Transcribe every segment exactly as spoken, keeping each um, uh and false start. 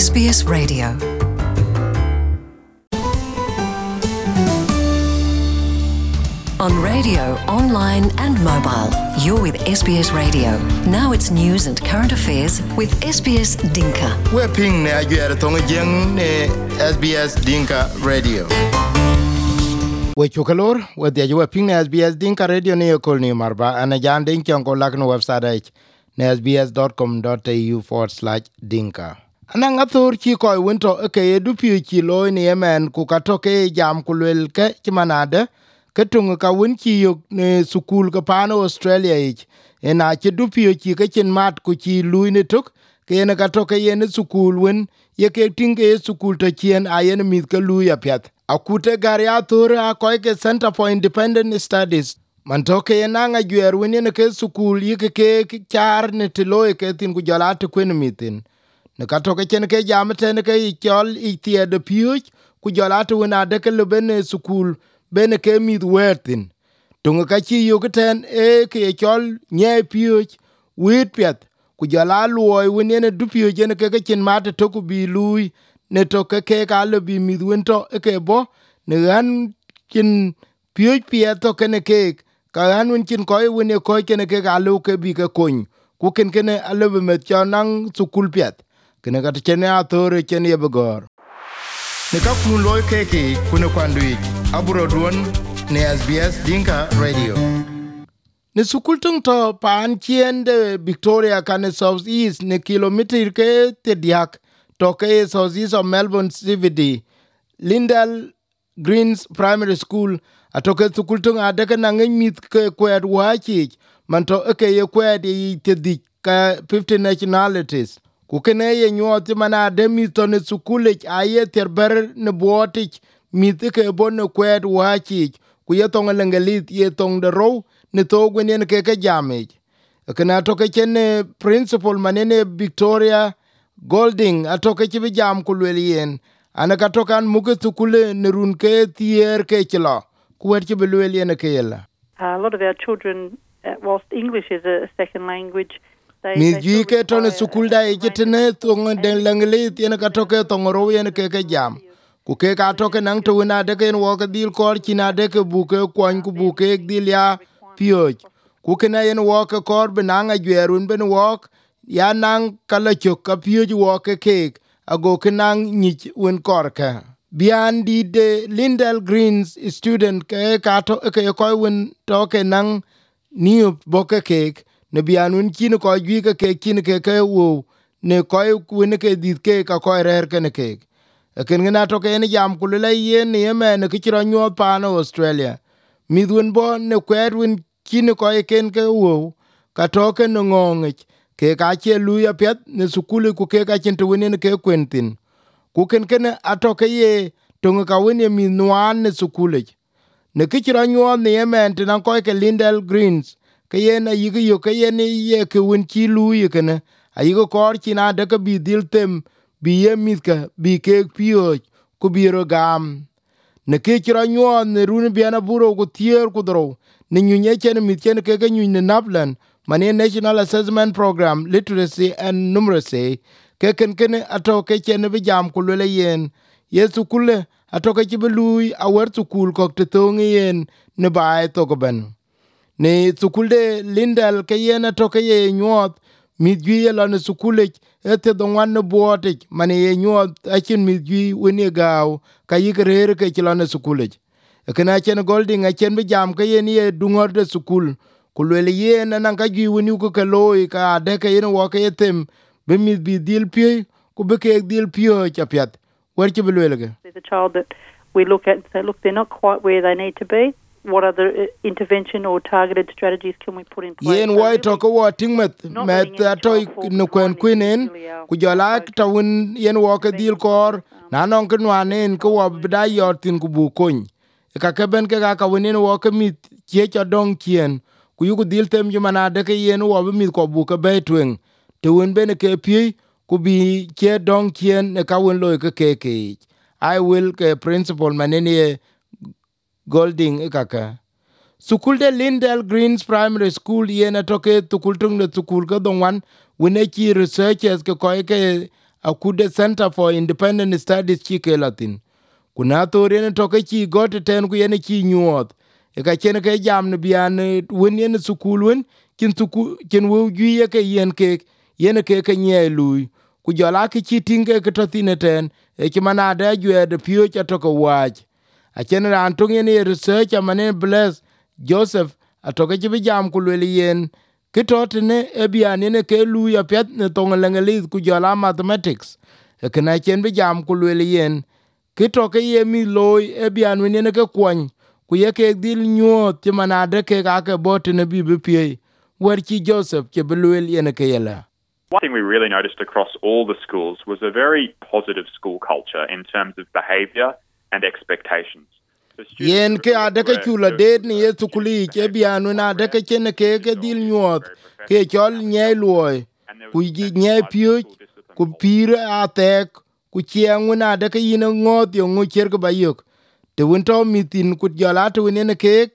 S B S Radio. On radio, online and mobile, you're with S B S Radio. Now it's news and current affairs with S B S Dinka. We're ping ne ajuere tonga jeng ne S B S Dinka Radio. We chukalor, we the ajuere ping ne S B S Dinka Radio ne yokol ni marba, ana jan dinka onko lakno website h ne sbs.com.au forward slash dinka. Ana ngathur chi koi winto eke edu piu chi loy ni yemen kukatoke jam kulwel ke chimanade, ketung ka win chi yok ne sukul ka pano Australia ich ena che du pio chi ka chen mat ku chi lui ne tuk ke na ka to ke yen sukul win ye ke ting ke sukul to chien a yen mit ka lui ya pyat akute garia thur a ko ke Center for Independent Studies man to ke na nga gyer win ne ke sukul ye ke ke char ne tilo ke tin ku jala to kwen mitin ne ka to ke chen ke jam te ne ke chol i tie de pio ku jala to na de ke le ben sukul bene ke mit wertin tunga ka chi yo keten e ke chol nye piuch wit pet ku jala luoy winene du piuch ne ke ke chin mat to ku bi lui ne to ke ke ka le bi mit winto e ke bo ne gan kin piuch pet to ke ne ke ka gan win chin ko wine ko ke ne ke ga lu ke bi ke kun ku ken ken a le me chanang sukul pet ke ne ka chen a tore chen ye begor ne ka kun loy ke ke kun kwandui aburo duon ne S B S Dinka Radio. Ne sukultung to pan chien de Victoria kane South East ne kilometer ke te diak to ke South East of Melbourne C B D. Lindell Greens Primary School atoke sukultung adeke nangen mit ke kwed wachi man to ke ye kwed ye te dik ka fifty nationalities. Kukene ye nyoti mana de mit to ne sukulich aye terber ne botik mit ke bon kwed wachi ku ye tong lengelit ye tong de ro ne to gwen ke ke jame kana to ke chen principal manene Victoria Golding atoke chi jam ku lelien ana ka to kan muke tukule ne run ke tier ke chlo ku wer chi lelien ke yela. A lot of our children, uh, whilst English is a second language, mi ji ke to ne sukul da e jitene tong de lengelit ye ka to ke tong ro ye ke ke jam ku ke ka to ke nang to na de ke wo ke dil kor china de ke buke kwon ku buke dil ya pio ku ke na yen wo ke kor benanga gwerun ben wo ya nang kala chok ka pio wo ke ke ago ke nang ni wen kor ka bian di de Lindell Greens student ke ka to ke ko wen to ke nang ni boke ke ne bian un kin ko gi ke ke kin ke ke wo ne ko wen ke dit ke ka ko rer ke ne ke ken ngana to ke ni jam kulula yen ni yemen ke chiro nyot pa no Australia midun bo ne kwerwin kin ko ken ke wo ka to ke no ngong ke ka che luya pet ne sukuli ku ke ka chin to winin ke kwentin ku ken ken ato ke ye to ka wini mi nwan ne sukuli ne ke chiro nyot ni yemen tin ko ke Lindell Greens ke yen a yigi yo ke yen ye ke win chi luya ken a yigo kor china de ke bi dil tem bi ye mitka bi ke pio ku biro gam ne ke kira nyo ne run bi ana buro ku tier ku dro ne nyunye chen mit chen ke ke nyun ne naplan mane National Assessment Program Literacy and Numeracy ke ken ken ato ke chen bi jam ku le yen yesu kule ato ke bi lui a wer su kul ko te tong yen ne bae to ko ben ne sukulde Lindell ke yen ato ke ye nyot mi gwi la ne sukule ete do wan bote mane ye nyot achin mi gwi woni gaw ka yigrer ke chilane sukule kana chen Golding a chen bi jam ke ye ni dungor de sukul kulele ye na ka gwi woni ko ke loy ka de ke yen wo ke tem be mi bi dil pi ku be ke dil pio chapiat wer chi belwelege. There's a child that we look at and say, look, they're not quite where they need to be. What other intervention or targeted strategies can we put in place? Yen wai to ko wa tingmet met to no kwen kwinen ku jala ta won yen wo ke dil kor na non ke nwanen ko wa bida yortin ku bu kun ka ke ben ke ga ka winen wo ke mit che cha dong kien ku yu ku dil tem jumana de ke yen wo mit ko bu ke betwen te won ben ke pi ku bi che dong kien ne ka won lo ke ke ke I will ke principal manene Golding ikaka Sukul de Lindell Greens Primary School yena toke tukultung de tukul ka dongwan wine chi researchers ke koy ke akude Center for Independent Studies chi ke latin kuna thore ne to ke chi got ten ku yene chi nyuot e ka chen ke jam ne bian wen yene sukul wen kin sukul kin wo gi ye ke yen ke yene ke ke nye lui ku jola ki chi tinge ke to tineten e ki mana da jwe de pio cha to ko wach a chen ran tung yene research amane bless Joseph a to ke bi jam ku le yen ki to ne e bian ne ke lui ya pet ne to ngale ku jola mathematics e kana chen bi jam ku le yen ki to ke ye mi loy e bian wen ne ke kwon ku ye ke dil nyuot ti mana de ke ga ke bot ne bi bi pie wer ki Joseph ke bluel yen ke yela. One thing we really noticed across all the schools was a very positive school culture in terms of behaviour and expectations. Yen ke ade ke chula ded ni ye sukuli ke bian wen ade ke chen ke ke dil nyuot ke chol nye loy ku ji nye pie ku pire atek ku chieng wen ade ke yin ngot yo ngu cher ke bayok te won to mitin ku jala to ne ke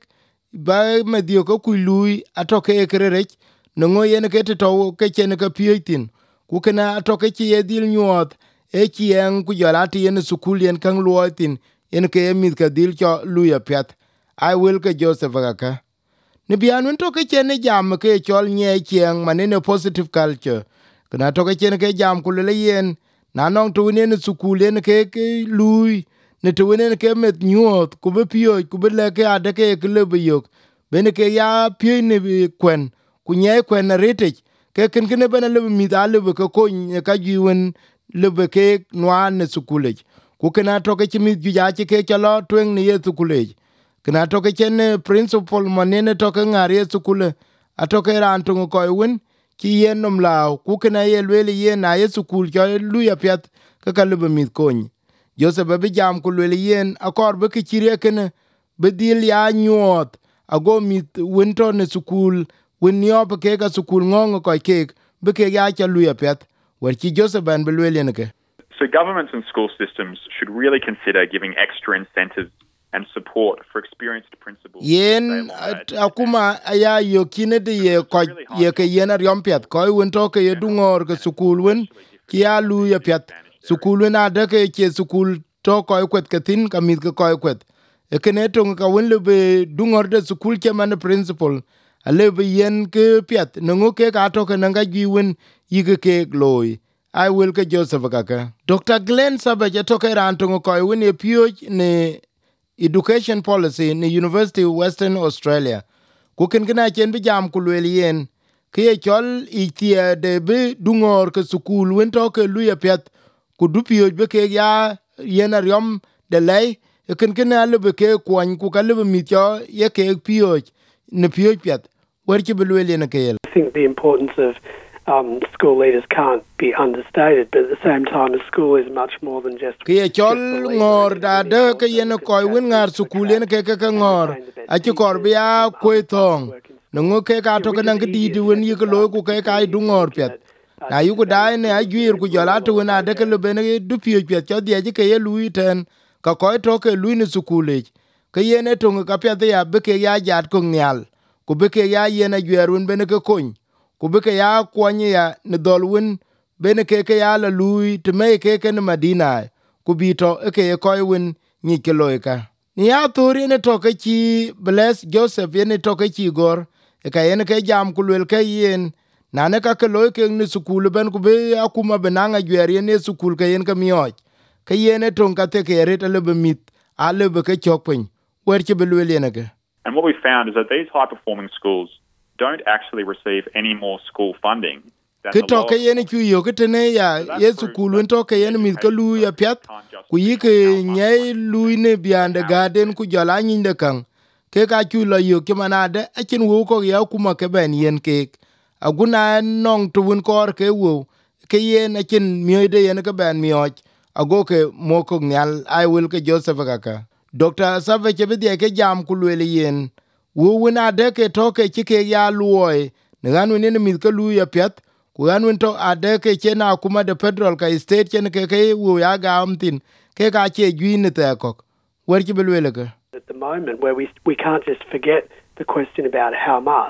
ba me dio ko ku lui atoke krerech no ngo yen ke to ke chen ke pietin ku kana atoke chi edil nyuot e chieng ku jala ti yen sukul yen kan luotin yen ke mit ka dil cho luya pet I will ke Joseph ka ne bianun to ke chen jam ke chol nye chieng manene positive culture kana to ke chen ke jam ku le yen na nong to ne sukul yen ke ke lui ne to ne ke met nyuot ku be pio ku be le ke ade ke ke le yok bene ke ya pio ne kwen ku nye kwen na rete ke ken ken bene le mi da le ko ko ka jiwen le ke nwa ne sukule ku kana to ke mi ju ja ke ke lo twen ne ye sukule kana to ke chen principal manene to ke ngare sukule atoke ran to ko wen ki yen nom lao ku kana ye le ye na ye sukul jo lu ya pet ka ka le mi kon Joseph be jam ku le yen akor be ki chire ken be dil ya nyuot ago mit winto ne sukul win yo be ke ka sukul ngong ko ke be ke ya cha lu ya pet wer ki Joseph ban be le yen ke. So governments and school systems should really consider giving extra incentives and support for experienced principals. Yen akuma aya yo kine de ye ko ye ke yen ryom pet ko winto ke ye dungor ke sukul win ki ya lu ya pet sukul na de ke ke sukul to ko kwet ke tin ka mit ko kwet e kene to ka won le be dungor de sukul ke man principal ale be yen ke pet no ke ka to ke nga gi win yi ke ke loy I will ke Joseph kaka Doctor Glenn Sabaje to ke ran to ko win e pio ne education policy in the University of Western Australia ku ken gna chen bi jam ku le yen ke chol itie de be dungor ke sukul win to ke lu ya pet ku du pio be ke ya yen aryom de lay ken ken ale be ke kwon ku ka le mi cho ye ke pio ne pio pet wer ki be lu le ke yel. I think the importance of um, school leaders can't be understated, but at the same time a school is much more than just ke chol ngor da de ke yen ko win ngar sukul yen ke ke ngor a ti kor bia ko thong no ke ka to ke nang di di win yi ko lo ku ke ka du ngor pet na yu ko dai ne a gwir ku jala to na de ke le ben du pio pet cho die ke ye lui ten ka ko to ke lui ni sukul ke yen to ka pet ya be ke ya jat ko nyal ku be ke ya yen a gwerun ben ke kun ku be ke ya kwanya ya ne dol win bene ke ke ya la lui te me ke ke ne Madina ku bi to ke ko win ni ke loika ni ya tori ne to ke chi bless Joseph ne to ke chi gor e ka yen ke jam ku le ke yen na ne ka ke loike ni sukul ben ku be akuma benanga gwer ne sukul ke yen ke mioj ke yen to ka te ke re te le be mit a le be ke chokpin wer ke be le ne ke. And what we found is that these high performing schools don't actually receive any more school funding. Ke to ke yen ku yo ke tene ya ye sukul to ke yen mit ke lu ya pet ku yi ke nye lu ne biande garden ku jala nyin de kan ke ka ku lo yo ke manade a kin wo ko ya kuma ke ben yen ke aguna nong to won kor ke wo ke yen a kin mi de yen ke ben mi och ago ke mo ko nyal I will ke Joseph kaka Doctor Save ke bi de ke jam ku le yen wo wona de ke to ke ke ya luoy ne ganu ne mit ke lu ya pet ku ganun to ade ke chena kuma de federal ka state chen ke ke wo ya ga amtin ke ka che gwin te ko wer ki belwele ke. At the moment where we we can't just forget the question about how much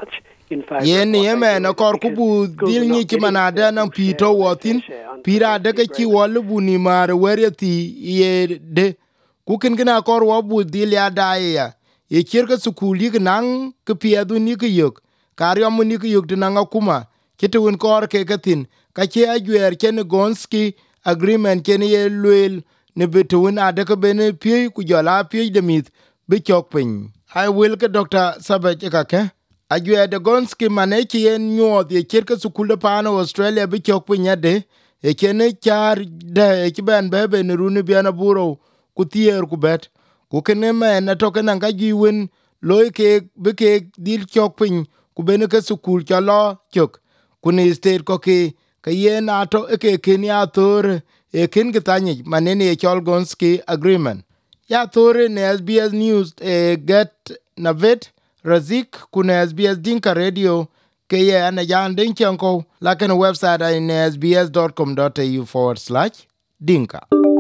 in favour. Yen yeme na kor kubu dil ni chimanada na pito wotin pira de ke chi wol buni mar wereti ye de kukin gina kor wobu dil ya daia ye kirka sukuli gnang ke piedu ni ke yok karyo mu ni ke yok dinanga kuma kitun kor ke gatin ka che agwer ken gonski agreement ken ye luel ne betun adaka bene pie ku jola pie de mit bi chok pin I will ke Doctor Sabaj ka ke agwer de gonski maneki en nyod ye kirka sukul pano Australia bi chok pin yade e ken char de e ben bebe ne runi biana buro ku tier ku bet ku kene me na to kana ga jiwen loy ke be ke dil chok pin ku bene ke sukul cha lo chok ku ni state ko ke ke ye na to e ke ken ya tor e ken ke tanye manene e chol gonski agreement ya tor ne S B S news e get navet razik ku ne S B S dinka radio ke ye ana jan den chanko la ken website in s b s dot com dot a u forward slash dinka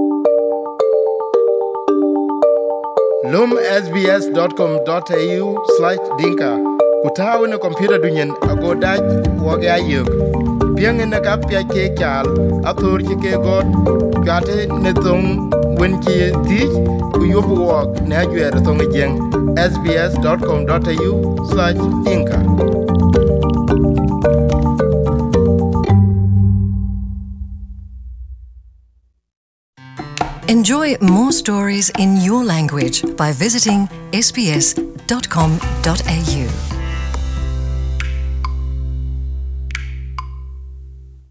lum s b s dot com dot a u slash dinka kutawu ne computer dunyen ago daj woge ayuk piang ne ka pya ke kyal atur ki ke god gate ne tong wen ki ti ku yobu wok ne ajwer tong jeng s b s dot com dot a u slash dinka. Enjoy more stories in your language by visiting s b s dot com dot a u.